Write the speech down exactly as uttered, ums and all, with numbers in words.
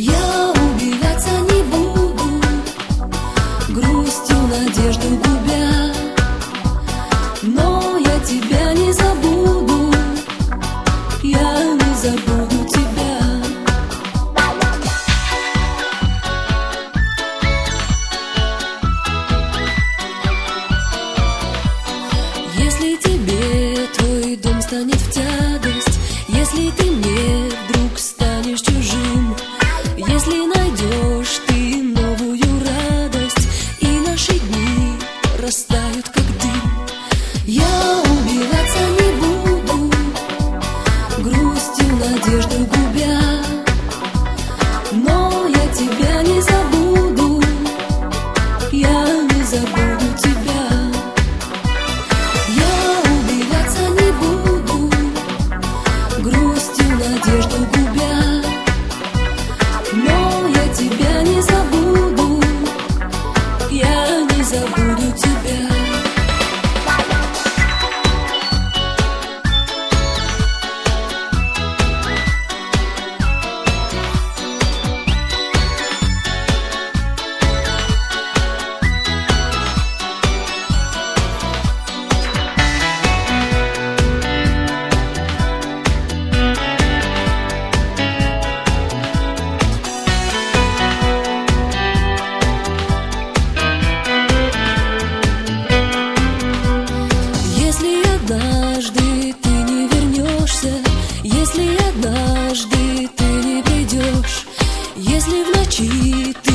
Я убиваться не буду, грустью надежду губя, но я тебя не забуду, я не забуду тебя. Если тебе твой дом станет в тягость, если ты мне вдруг станешь чужим, если найдешь ты новую радость, и наши дни растают как дым, я убиваться не буду, грустью надежду губя, но я тебя не забуду, я не забуду тебя. Я убиваться не буду, грустью надежду губя, но я тебя не забуду, я не забуду тебя. Однажды ты не вернешься, если однажды ты не придешь, если в ночи ты